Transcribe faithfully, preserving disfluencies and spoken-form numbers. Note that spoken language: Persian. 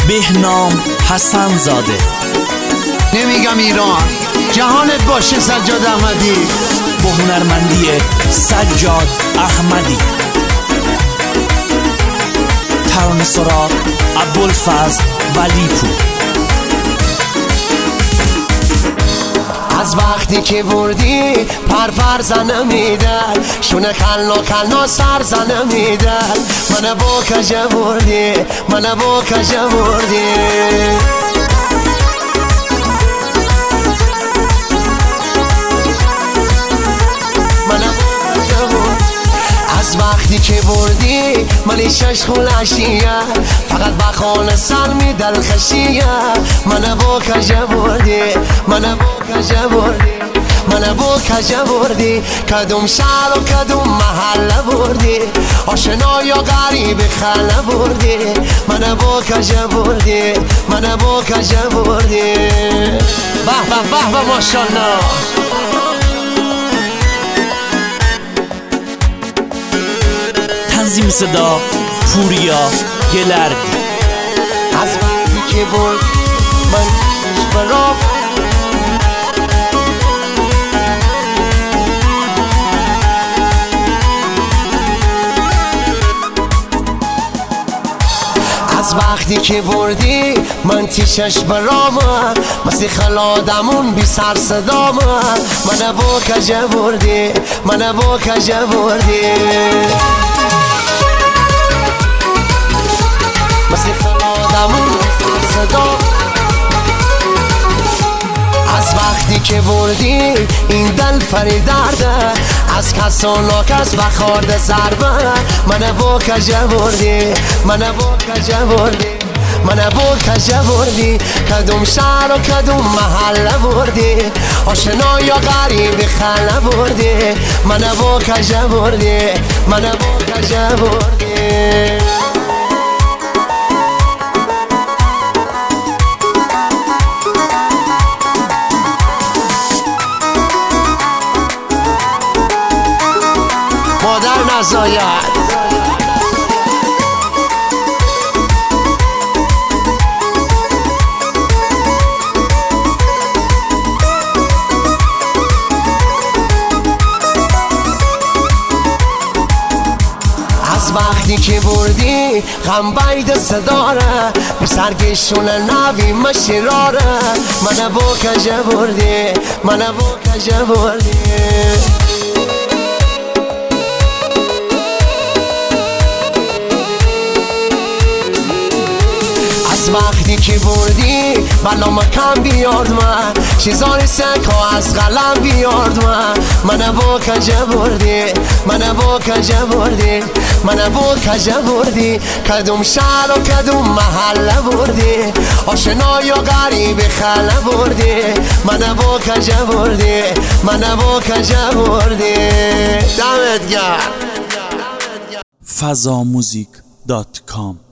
بهنام حسن زاده. نمیگم ایران، جهانت باشه سجاد احمدی. با هنرمندی سجاد احمدی. ترانه سرا ابوالفضل ولیپور. از وقتی که بردی پر پر زنه میدن، شونه کلنا کلنا سر زنه میدن. منه با کجه بردی، منه با کجه بردی. از وقتی که بردی منی شش خولشیه، فقط بخانه سر می دلخشیه. منه با کجه بردی، منه با کجه بردی. منه با کجه بردی، کدوم شهر و کدوم محله بردی. آشنا یا غریب خله بردی. منه با کجه بردی، منه با کجه بردی. به به به به ماشاءالله. تنظیم صدا پوریا گلردی. از وقتی که بود من برام از وقتی که بردی من تیشش برام مثل خلادمون بی سر صدام. منه با کجه بردی، منه با کجه بردی. مثل خلادمون بی سر صدام. از وقتی که بردی این دل پری درده، از کس و ناکس بخورده ضربه. منه با کجه بردی، منه با کجه بردی. منه با کجه بردی، کدوم شهر و کدوم محله بردی. آشنا یا غریب خله بردی. منه با کجه بردی، منه با کجه بردی. مادر نزاید. از وقتی که بردی غم بید صداره، به سرگشون نوی مشیراره. منه با کجه بردی، منه با کجه بردی. از وقتی که بردی بلا مکم بیارد من، چیزانی سکا از قلم بیارد من. منه با کجه بردی، منه با کجه بردی. منه با کجه بردی، کدوم شهر و کدوم محله بردی. آشنا یا غریب خله بردی. منه با کجه بردی، منه با کجه بردی. دمت گرم. فضا موزیک دات کام